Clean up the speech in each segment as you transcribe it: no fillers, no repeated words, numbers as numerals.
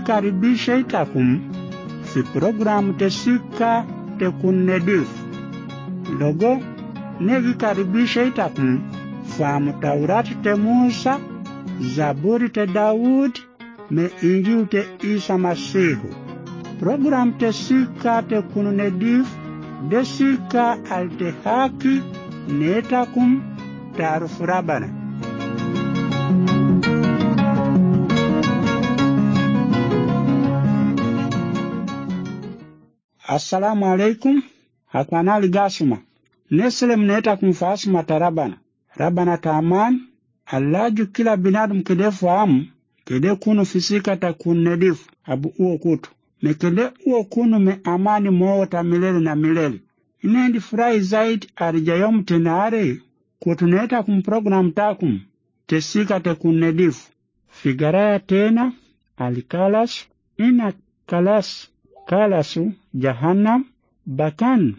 nigikaribisha itakum fi programu tesika tekunnedif. Logo nigikaribisha itakum famu Taurati te Musa, Zaburi te Daud, me Injili te Isa Masihu. Programu tesika tekunnedif desika alte haki netakum tarufu Rabana. Assalamu alaikum. Hakanali gasuma. Neselem netakum fasuma tarabana. Rabana taman. Allaju kila binadum kede fahamu. Kede kunu fisika takunnedif. Abu uo kutu. Mekede uo kunu me amani moota milele na milele. Inendi furahi zaidi arijayom tenare. Kutuneta program takum tesika tekunnedif. Figaraya tena alikalas ina kalasu jahannam bakan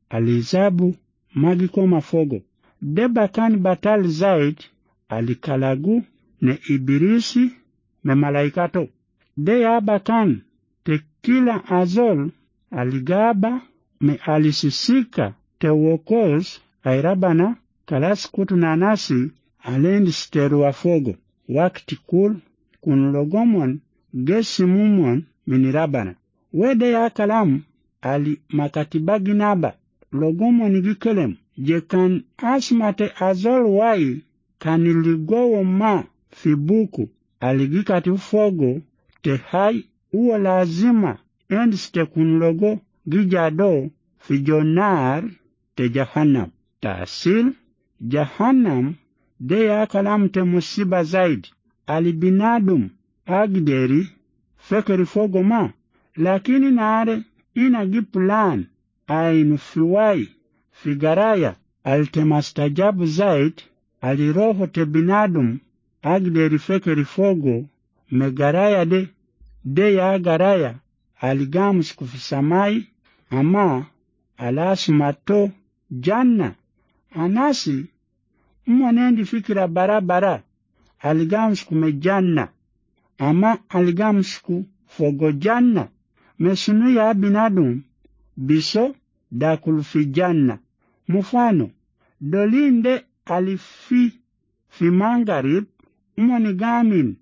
alizabu magiko mafogo. De bakan batal zaid alikalagu ne ibirisi me malaikato. De ya bakan te kila azol aligaba me alisisika te wokoz airabana kalas kutu nanasi alendi steru wa fogo. Wakti kul kunlogomon gesi mumon minirabana. Wede ya kalamu ali makatibagi naba logomon gikelem je kan asmate azol wai kaniligowo ma fibuku aligikati fogo te hai uo lazima endiste kunlogo gijado fijonar te jahannam. Tasil jahannam de ya kalam te musiba zaidi. Alibinadum agderi fekeri fogo ma. Lakini naare ina giplan ainu fiwai figaraya altemastajabu zaidi. Aliroho te binadum agderi fekeri fogo megaraya de ya garaya aligamus kufisamai ama alasmato janna. Anasi mwanendi fikira barabara aligamus kumejanna ama aligamus kufogo janna. Mesunu ya binadum biso dakulufi janna. Mufano dolinde alifi mangarib mwanigamin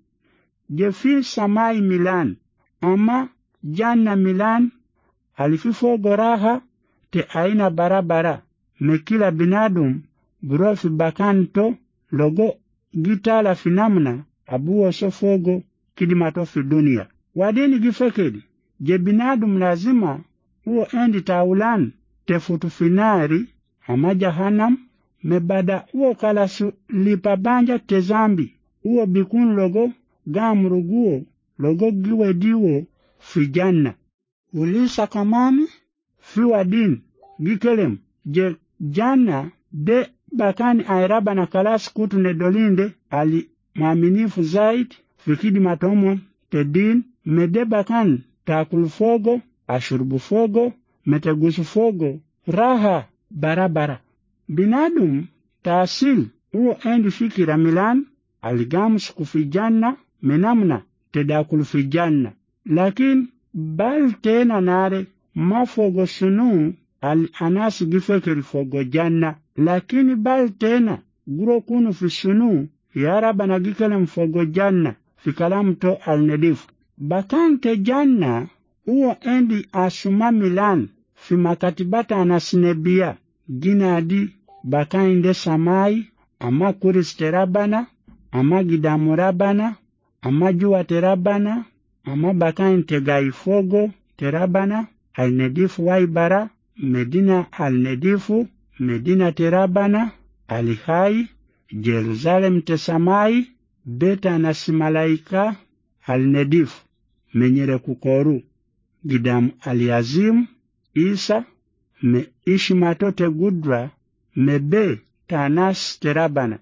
jefi samai milan ama janna milan alifi fogo raha te aina barabara. Mekila binadum burofi bakanto logo gitala finamna abuwa sofogo kidimato fi dunia. Wadini gifekedi je binadum lazima uo endi taulan tefutu finari ama jahannam mebada uo kalasu lipabanja tezambi uo bikun logo gamruguo logo giwe diwo fi janna. Ulisa kamani fi wadin gikelem je janna de bakani airaba na kalas kutu ne dolinde ali maaminifu zaidi fikidi matomo te din mede bakan takulu fogo ashurbu fogo metegusu fogo raha barabara. Binadum tasil uo endi fikira milan aligamus kufijanna menamna tedakulu fijanna. Lakin bal tena nare mafogo sunu anasi gifekiri fogo janna. Lakini bal tena guro kunu fi sunu yaraba na gikelem fogo janna fi kalam to alnedif. Bakante janna uo endi asuma milan fi makatibata anasinebia ginadi bakande samai ama kuriste rabana ama gidamu rabana ama juwa terabana ama bakante gaifogo terabana alnedifu waibara Medina alnedifu Medina terabana alihai Jerusalem tesamai beta nasimalaika alnedifu menyere kukoru gidamu aliazimu Isa me ishimatote gudra mebe tanas terabana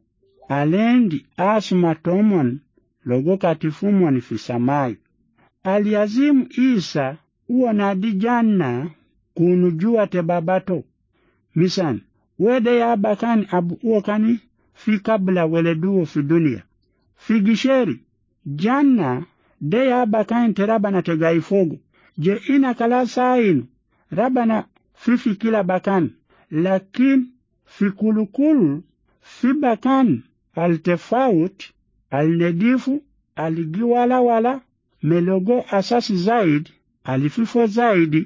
alendi asmatomon logo katifumon fisamai. Aliazimu Isa uo nadi janna kunujua te babato. Misan wede ya bakani abu uo kani fi kabla weleduo fi dunia. Figisheri janna de ya bakan te Rabana te gaifogo je ina kala sainu Rabana fifi kila bakan lakin fi kulukulu fi bakan altefauti alnedifu aligiwala wala melogo asasi zaidi alififo zaidi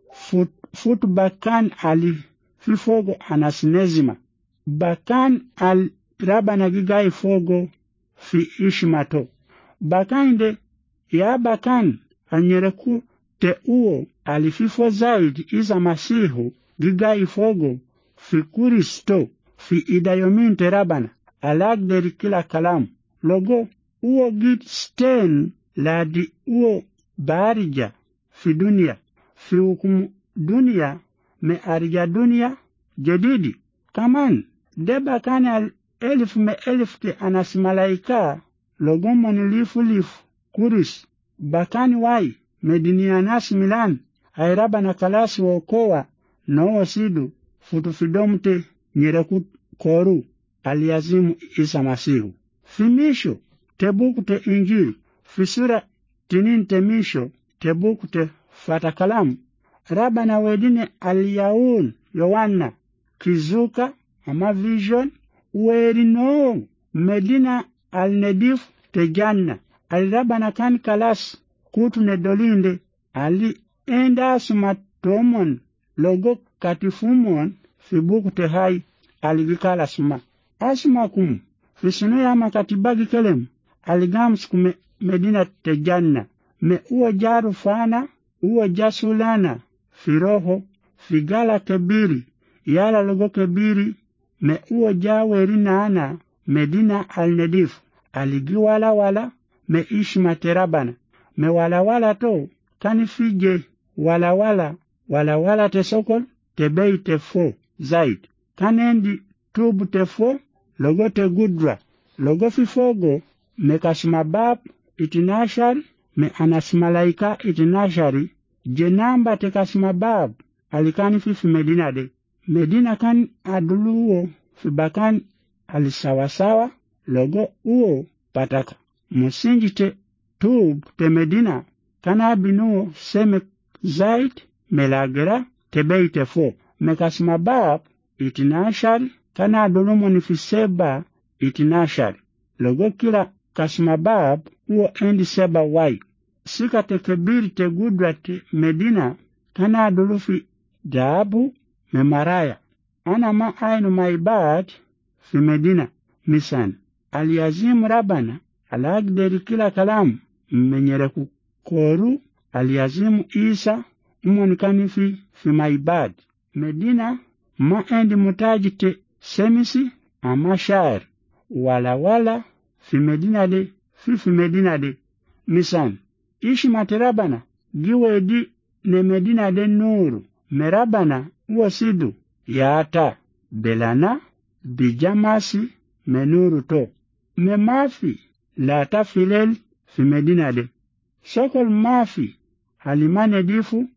fut bakan alififogo anasinezima bakan al Rabana gigai fogo fi ishmato bakande ya bakan anyereku te uo alififo zaidi iza masihu gigai fogo fi Kristo fi idayominte Rabana alagderi kila kalamu logo uo git sten ladi uo barija fi dunia fi hukumu dunia me arja dunia jadidi kaman deba kana elif me elif te anasmalaika logo monilifu lifu kuris bakani wai medinia nasi milan ay Rabana kalasi wokowa no sidu futu fidomte nyereku koru aliazimu Isa Masihu fimisho tebuku te injili fisura tinin temisho tebuku te fatakalamu Rabana wedine aliyaun Yohana kizuka ama vision weri no medina alnedif te janna al Rabana kan kalas kutu ne dolinde ali enda sumatomon logo katifumon fibuku te hai aligikala suma asmakum fisunu ya makatibagi kelem aligams kume medina te janna me uo jaru fana uo jasulana firoho figala kebiri yala logo kebiri me uo jaweri nana medina alnedif aligiwala wala me ishmate Rabana me wala to kanifije wala te sokol te bei te fo zaid kanendi tubu te fo logo te gudra logo fifogo me kasmabab itinashari me anasmalaika itinashari jenamba te kasmabab alikani fifi medina de medina kan aduluo fibakan alisawasawa logo uo pataka musinji te tub te medina kana binuo seme zaid melagera te bei te fo me kasmabab itinashari kana adulumo ni fiseba itinashari logo kila kasmabab uo endi seba wai sika te kebiri te gudra te medina kana adulufi dabu me maraya ana ma ainu maibad fi medina misan aliazim Rabana alagderi kila kalamu mmenyereku koru aliazimu Isa mmonikani fi maibad medina ma endi mutaji te semisi ama shair wala fi medina de misan ishi mate Rabana giwedi ne medina de nuru me Rabana uosidu yaata belana bijamasi menuru to me mafi la tafilel fi medina de sokol mafi halimane difu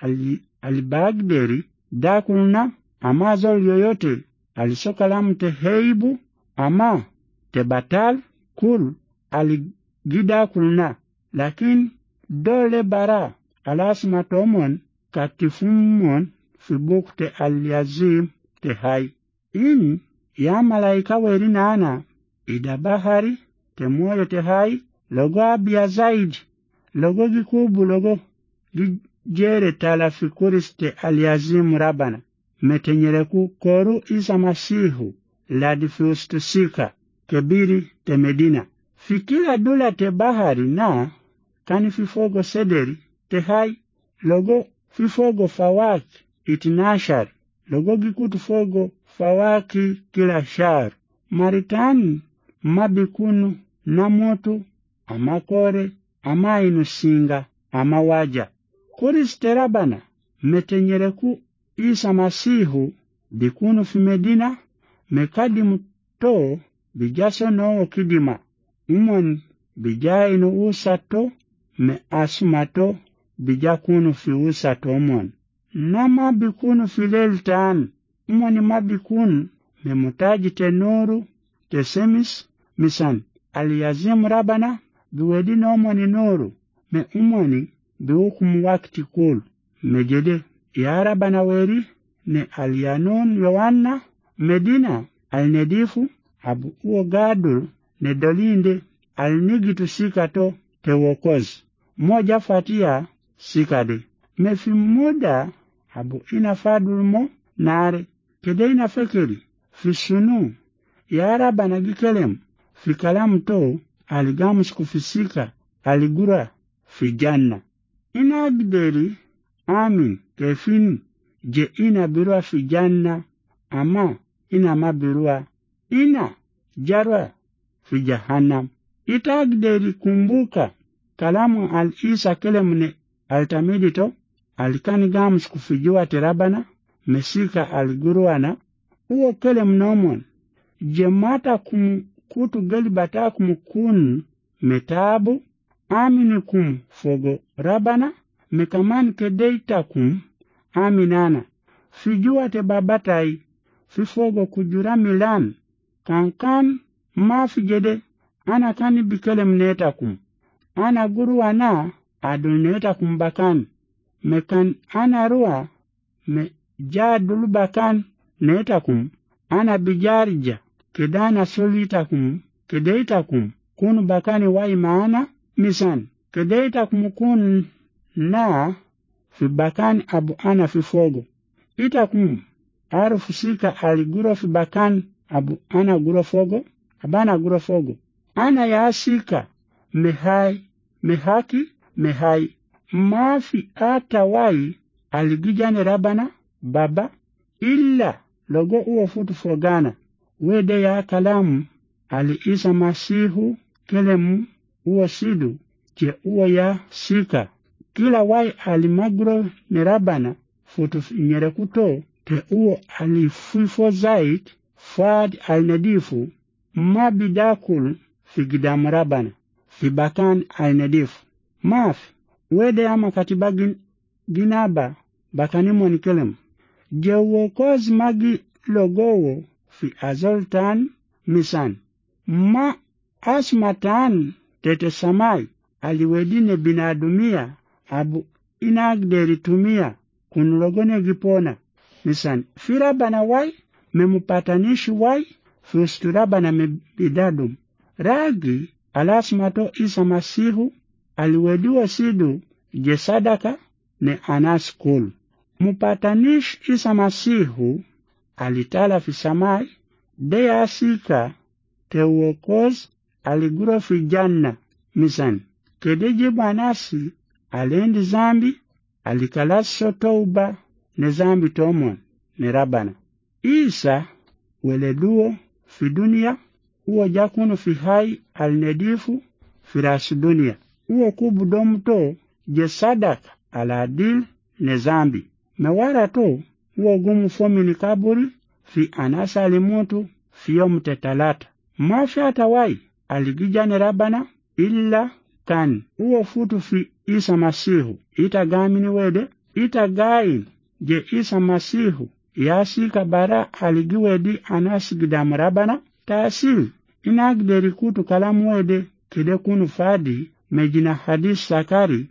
alibagderi dakulna ama zol yoyote alisokalam te heibu ama te batal kul aligida kulna lakin dole bara alasma tomon katifumon fi buk te aliazim te hai in ya malaika weri nana ida bahari te moyo te hai logo abia zaidi logo gikubu logo gijere tala fi kuriste aliazim Rabana metenyereku koru Isa Masihu ladi fi ustusika kebiri te medina fikila dula te bahari na kani fifogo sederi te hai logo fifogo fawaki itinashar logo gikutu fogo fawaki kila shar maritani mabikunu na moto amakore ama inusinga ama waja kuriste Rabana metenyereku Isa Masihu bikunu fi medina mekadimu to bijaso no kidima umon bijainu usato me asmato bijakunu fi usato umon nama bikunu fi leltan umoni mabikunu memutaji te nuru te semis misan aliazim Rabana biwedi nomoni noru me umoni bihukum wakti kul mejede yara banaweri ne Alyanun Yohanna Medina alnedifu abu uo gadul ne dolinde alnigitu sikato te wokozi moja fatia sikade mefi muda abu inafadulmo nare kede inafekeri fi sunu yara banagikelem fi kalam to aligamus kufisika aligura fi janna inagderi amin kefin je ina birua fi janna ama ina mabirua ina jarwa fi jahannam itagderi kumbuka kalamu al-Isa kelemne altamidito alikani gamus kufijua terabana mesika aliguruana uo kelem nomon jemata kutu gelibata kumukun metabu aminikum fogo rabana mekaman kedeitakum aminana fijua te babatai fifogo kujura milan kankan mafijede ana kani bikelem netakum ana guruana adul netakum bakan mekan ana rua me jadul bakan netakum ana bijarja kedana solitakum kedeitakum kunu bakani wai maana misan kedeitakum kun na fi bakani abu ana fi fogo itakum arufu sika aliguro fi bakan abu ana guro fogo abana guro fogo ana ya sika mehaki mafi ata wai aligijane rabana baba illa logo uo futu fogana wede ya kalamu ali Isa Masihu kelemu uo sidu je uo ya sika kila wai alimagro ne rabana futu nyere kuto te uo alifufo zaid fad alnadifu mabidakul fi gidam rabana fi bakan alnadifu mafi wede ama katibagin ginaba bakanimo ni kelem je uo koz magi logowo fi azoltan misan ma asmatan tete samai aliwedine binadumia abu inagderi tumia kunulogone gipona misan firabana wai memupatanishi wai fisturabana mebidadum ragi alasmato Isa Masihu aliwediwa sidu jesadaka ne anaskul mupatanish Isa Masihu alitala fi samai de asika te uokoz aliguro fi janna misan kedeje banasi alendi zambi alikalaso touba ne zambi tomon ne rabana Isa weleduo fi dunia uo jakunu fi hai alnedifu fi rasu dunia uo kubu domto je sadaka aladil ne zambi mewara to uo gumu fomi kaburi fi anasa alimutu fi yom tetalata mafata wai aligijane rabana illa kan uo futu fi Isa Masihu itagamini wede itagain je Isa Masihu yasika bara aligiwedi anasigidam rabana tasil inagderi kutu kalamu wede kide kunu fadi mejina hadis sakari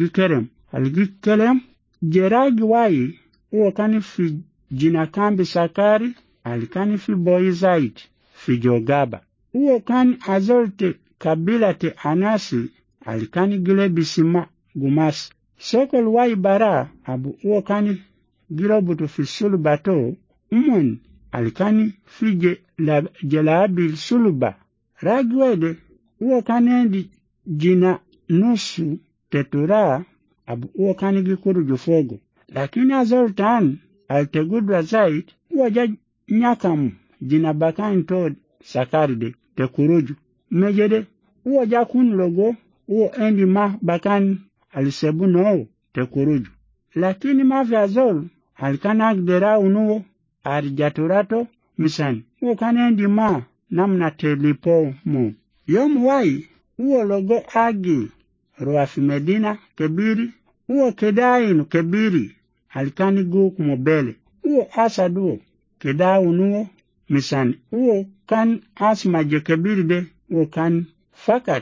aligikelem jeragi wai uo kani fi jina kambi sakari alikani fi boizaid fi jogaba uo kani azolte kabila te anasi alikani gile bisima gumas sokol wai bara abu uo kani girobutu fi sulubato umon alikani fi jelabil suluba ragwede uo kani jina nusu tetura abu uo kani gikuru jufogo lakini azoltan altegudwa zaid uo nyakamu jina bakan to sakaride te kuruju mejede uo jakun logo uo endi ma bakan alisebu no te kuruju lakini mafi azol alikana agdera unuo arijaturato misan uo kanendi ma namna telipo mu yom wai uo logo agi ruafi Medina kebiri uo kedainu kebiri alikani guk mobele uo asaduo keda unuo misan uo kan asma je kebiri de uo kan fakat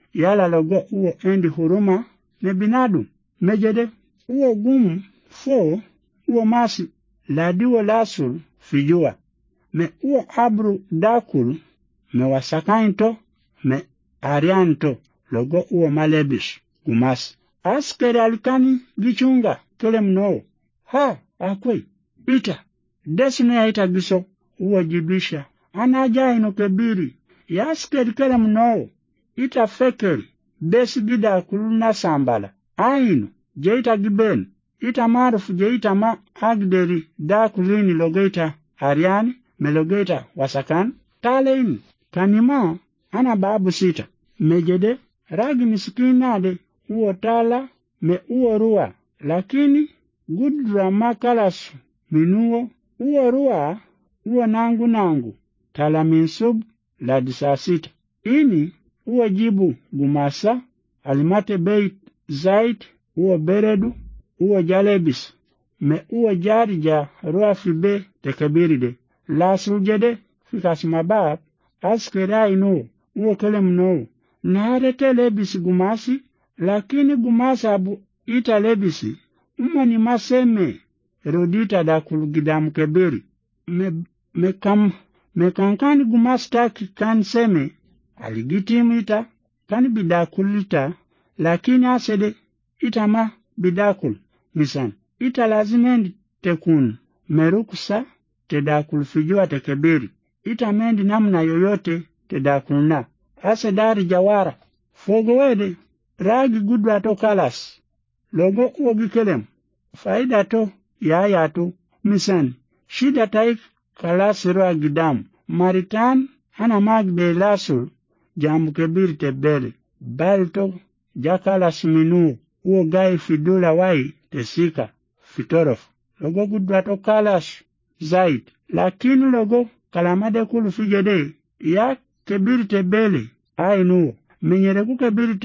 yala logo uo endi huruma me binadu mejede uo gumu fo uo masi ladiwo lasul fijua me uo abru dakul me wasakainto me arianto logo uo malebish gumas askeri alikani gichunga kele mnoo ha akwe ita desine ya ita giso uo jibisha anaja ino kebiri ya askeri kele mnoo ita fekeri besi gida kuluna sambala ainu je ita giben ita marufu je ita ma agderi da kulini logeita ariani melogeita wasakan taleini kanima ana babu sita mejede ragi misikinade uo tala me uo rua lakini gudra makalas minuo uo rua uo nangu tala minsub la disasita ini uo jibu gumasa alimate beit zait uo beredu uo jalebis me uo jarija rua fibe tekebiride la sujede fikas mabab askera inu uo kele mno naarete lebisi gumasi lakini gumasa abu ita lebisi ni maseme rodita da kulgidamu kebiri me kankani gumasi taki kan seme aligitimu ita kan bidakulita lakini asede ita ma bidakul misan ita lazimendi tekun meruksa tedakul fijua tekebiri ita mendi namna yoyote tedakulna asedari jawara fogo wede ragi gudwa to kalas logo uogi kelem faida to ya to misan shida taik kalas ragi dam maritan ana magde lasul jamu kebiri tebele balto jakalas minu uo gai fidula wai tesika fitorof logo gudwa to kalas zaid lakini logo kalamade kulu fijede ya kebiri tebele ainu menyere ku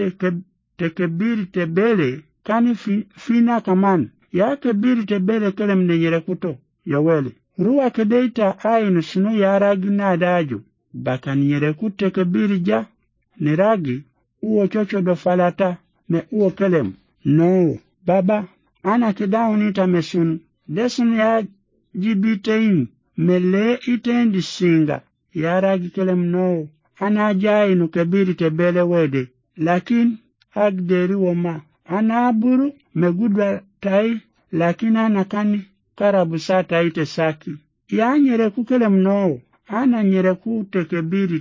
kebiri tebele kani fina kaman ya kebiri tebele kele mnenyere kuto yowele ruwa kedeita ainu sinu ya ragi na daju baka nyere kute kebiri ja ni ragi uo chocho do falata me uo kelem no baba ana kedaunita mesun desun ya jibitein mele itendi singa ya ragi kelem no ana jainu kebiri tebele wede lakin agderi woma ana aburu megudwa tai lakin ana kani karabu sata ite saki ya nyere kukele mno ana nyere kute kebiri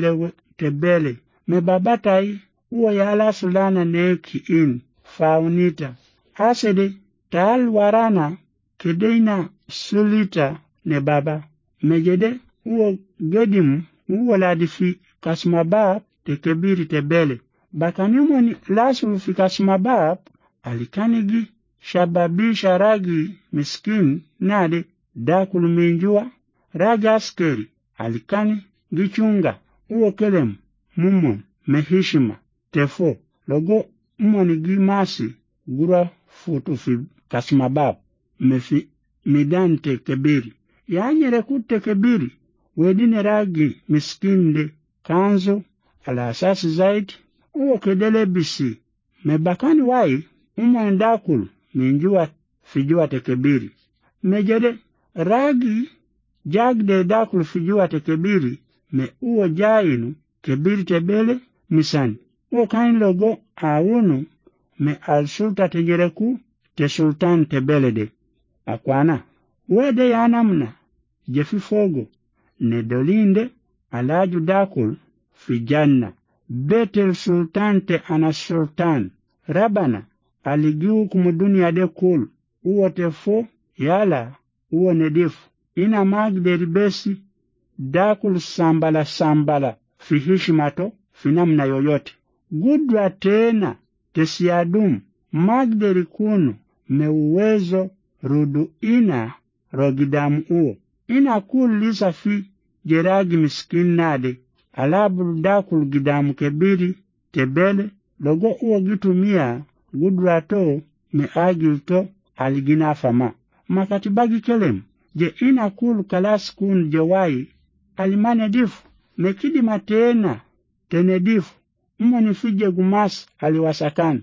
tebele me babatai uo ya la sulana neki in faunita asede tal warana kedeina sulita ne baba mejede uo gedim uo ladifi kasmabab tekebiri tebele bakanimu ni lasu fi kasmabab alikanigi shababisha ragi miskin nade dakulu minjua ragi askeri alikani gichunga uo kelem mumon mehishima tefo logo umoni gimasi gura futu fi kasmabab mefi midante kebiri yanyere kute kebiri wedine ragi miskinde kanzo ala asasi zaidi uo kedele bisi mebakani wai umwendakul minjua fijua tekebiri mejede ragi jagde dakul fijua tekebiri me uo jainu kebiri tebele misani uo kain logo awunu me alsulta tejereku te sultan tebele de akwana wede yanamna jefi fogo ne dolinde alaju dakul fi janna betel sultante ana sultan rabana aligiu kumudunia de kul uo tefo yala uo nedifu ina magderi besi dakul sambala fi hishmato fi namna yoyote gudwa tena tesiadum magderi kunu me uwezo rudu ina rogidamu uo ina kul lisa fi jeragi miskin nade alabu dakul gidamu kebiri tebele logo uo gitumia gudwa to me agil to aligina fama makatibagi kelem je ina kul kalas kun jewai alimane difu mekidi matena tenedifu umoni fije gumas aliwasakan.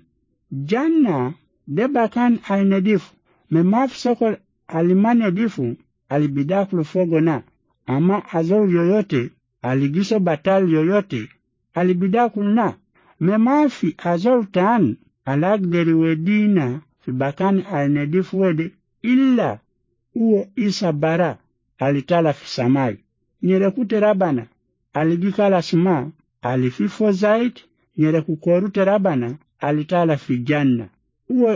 Janna debakan alnedifu memaf soko alimanedifu alibidakulu fogo na ama azol yoyote aligiso batali yoyote alibidakulu na memafi azol taan alagderi wedina fi bakan alnedifu wede illa uo Isa bara alitala fi samai. Nyerekute Rabana aligikala suma alififo zaid nyerekukorute Rabana alitala fi janna. Uo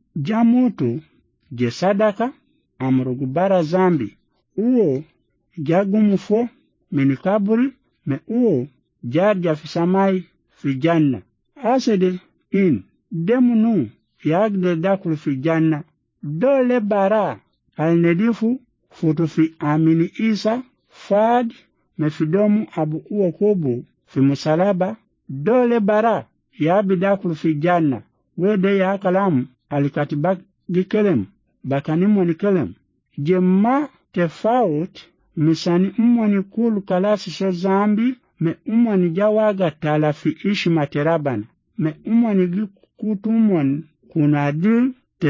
jamutu je sadaka amrugubara zambi. Uo jagumufo minikaburi me uo jarja fi samai fi janna. Asede in demunu yagde dakulu fi janna. Dole bara alnedifu futu fi amini Isa fad me fidomu abu uo kubu fi musalaba. Dole bara yabidakulu fi janna. Wede ya kalamu alikatibak gikelem bakanimu ni kelem. Jemma tefaut misani umoni kulu kalasi so zambi me umoni jawaga tala fi ishima terabana. Me umoni gikutu umoni kunadil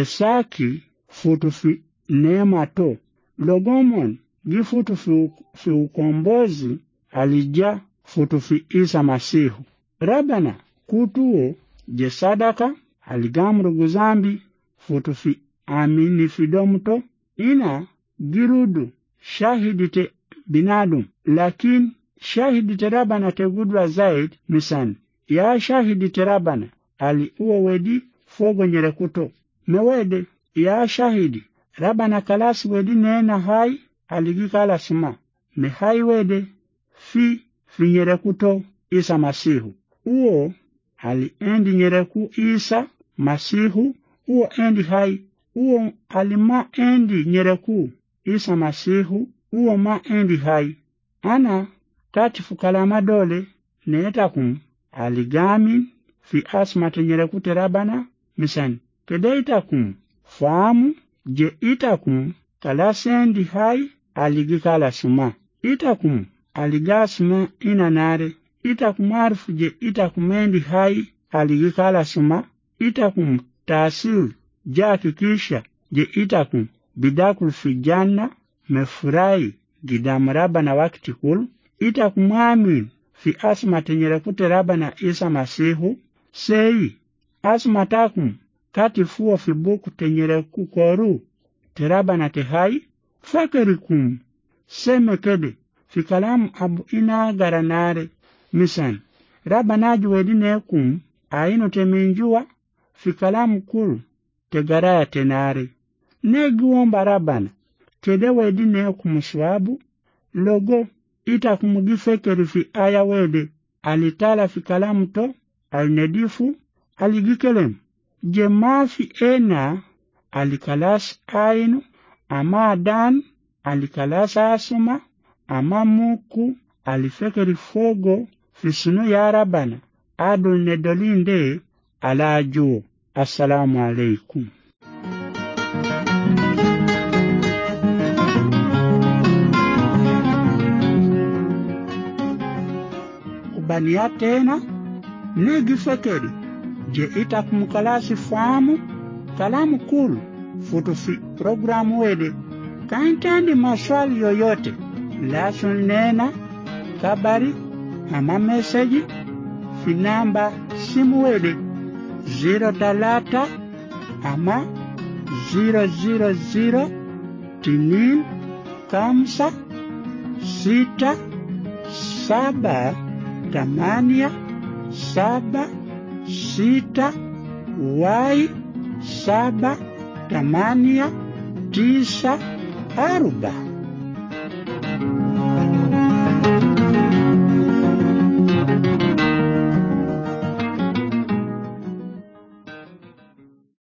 tesaki futu fi neema to. Logomon gifutu fi ukombozi alija futu fi Isa Masihu. Rabana kutuo je sadaka aligamru guzambi futu fi amini fidomto ina girudu shahidite binadum lakin shahidite Rabana tegudwa zaid misan ya shahidite Rabana ali uo wedi fogo nyerekuto mewede ya shahidi Rabana kalasi wedi nena hai aligikala sima me hai wede fi nyerekuto Isa Masihu. Uo ali endi nyereku Isa Masihu uo endi hai. Uo alima endi nyereku Isa Masihu uo ma endi hai. Ana tatifu kalama dole neetakum aligamin fi asmate nyereku terabana misan kedeitakum faamu je itakum kalasendi hai aligikala suma. Itakum aligasma inanare. Itakum arfu je itakumendi hai aligikala suma. Itakum tasil jakikisha je itakum bidakul fi janna mefurai gidamu Rabana wakati kulu. Itakum amin fi asmate nyerekute Rabana Isa Masihu sei asmatakum kati fuo fi buku tenyereku koru terabana te hai fakerikum semekede fi kalamu abu ina garanare misan Rabana juwedinekum aino teminjua fi kalamu kulu tegaraya tenare neguomba Rabana kede wedinekum swabu logo itakumugi fi aya wede alitala fi kalamu to alnedifu aligikelem je mafi ena alikalas ainu ama dan alikalas asuma ama muku alifekeri fogo fi sunu ya Rabana adul nedolinde ala juo. Assalamu alaikum. Ubania tena negi fekeri je itakumukalasi famu kalamu kulu futu fi programu wede kaintendi maswali yoyote lasun nena kabari ama meseji fi namba simu wede 03 ama 000 tinin kamsa 6 7 8 7 6 Y 7 8 9 4.